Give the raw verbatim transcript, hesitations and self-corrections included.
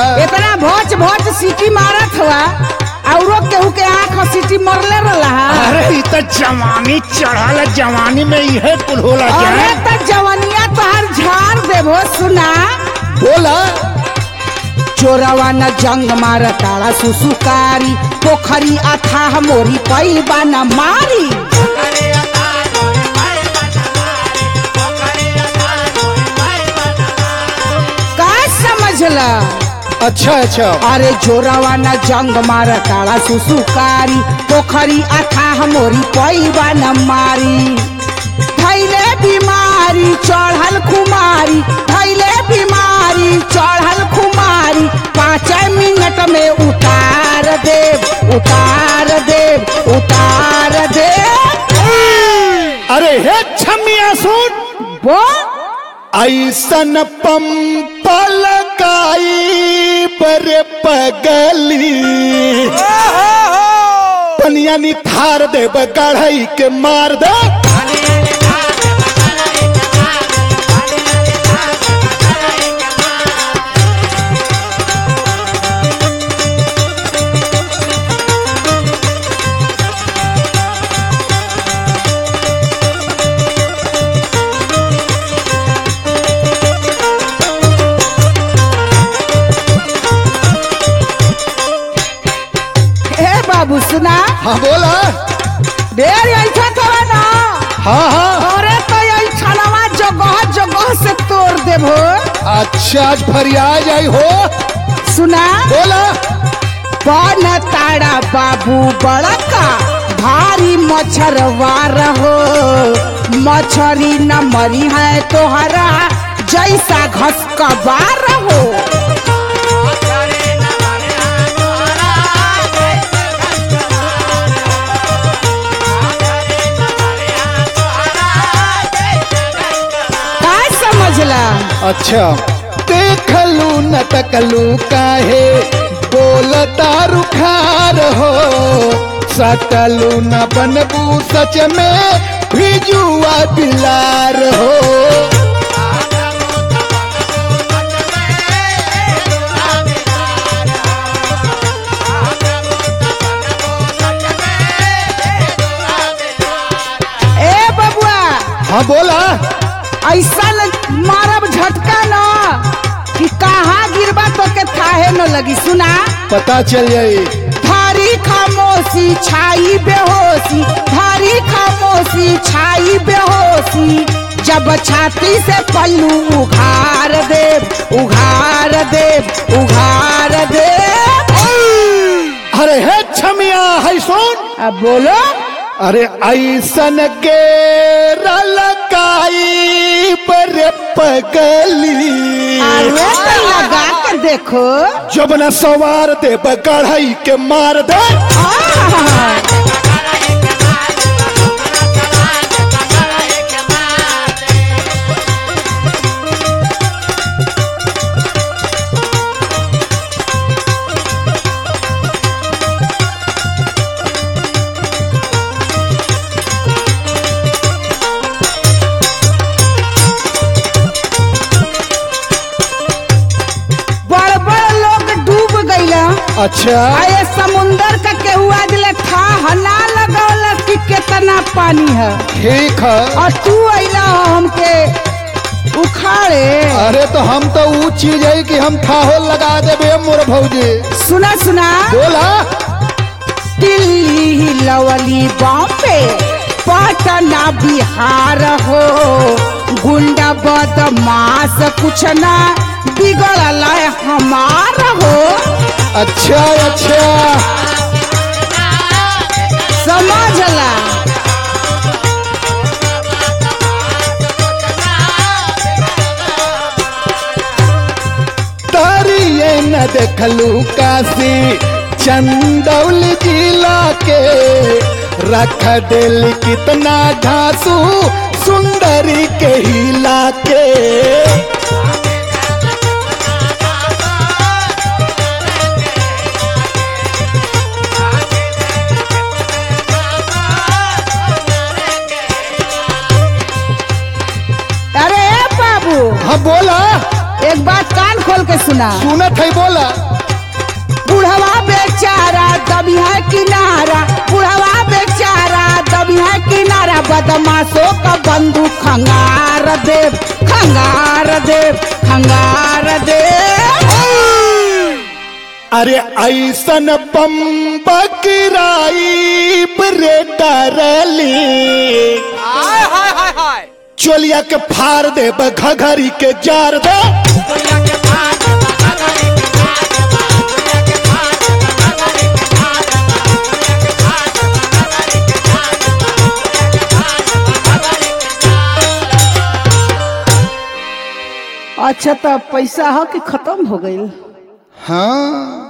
इतना भोज भोज सीटी मारत हुआ औरो केहू के आँख सीटी मरले रहा। अरे इ त जवानी चढ़ल जवानी में यह कुल होला अरे क्या? त जवनिया तोहर झाड़ देबो सुना। बोला चोरवा न जंग मार ताड़ा सुसुकारी पोखरी अथाह मोरी पैबा न मारी। का समझला? अच्छा अच्छा अरे चोरवा न जंग मार ताड़ा सुसुकारी पोखरी अथाह मोरी पैबा न मारी। थैले बीमारी चढ़ल खुमारी थैले बीमारी चढ़ल खुमारी पाँच मिनट में उतार देव उतार देव उतार देव। अरे हे छमिया सुन वो ऐसन पंपल काई बरे पगली पनिया निथार दे गढ़ई के मार दे। बाबू सुना। हाँ बोला ढेर ऐसा तो है ना। हाँ हाँ अरे तो छलवा जगह जगह से तोड़ देबो। अच्छा आज फरिया जाई हो। सुना बोला बन ताड़ा बाबू बड़का भारी मच्छरवार हो मछरी न मरी है तोहरा जैसा घसकबार हो। अच्छा देखलू न तकलू काहे बोलता रुखार हो सटलू न बनबू सच में भिजुआ बिलार हो। ए बबुआ हाँ बोला ऐसा मारब झटका न कि कहाँ गिरबा तो के थाहे न लगी। सुना पता चल जाई। थारी खामोशी छाई बेहोशी थारी खामोशी छाई बेहोशी जब छाती से पल्लू उघार देव उघार देव उघार देव। अरे है छमिया है सुन अब बोलो। अरे ऐसन के रलकाई पर पगली अरे तो लगा के देखो जब न सवार दे बगढ़ई के मार दे। अच्छा आये समुंदर का केहू आज ले था हना लगौला कि कितना पानी है। ठीक है और तू अइला हमके उखाड़े। अरे तो हम तो वो चीज है कि हम थाहो लगा देबे मोर भौजी। सुना सुना बोला दिल्ली लवली बॉम्बे पटना बिहार हो गुंडा बदमाश कुछ ना बिगड़ल हमार हो। अच्छा अच्छा समझला। तारिये न देखलू काशी चंदौल जिला के रख दिल कितना घासू सुंदरी के हिला के। अरे बाबू हाँ बोला एक बात कान खोल के सुन ना सुनत है बोला। बुढ़वा बेचारा दबी है किनारा, बुढ़वा बेचारा दबी है किनारा, बदमाशों का बंदूक खंगार देव, खंगार देव, खंगार देव। अरे ऐसन बम्ब गिराई रे डरली, चोलिया के फाड़ दे घघरी के जार दे। अच्छा तो पैसा हो कि खत्म हो गई? हाँ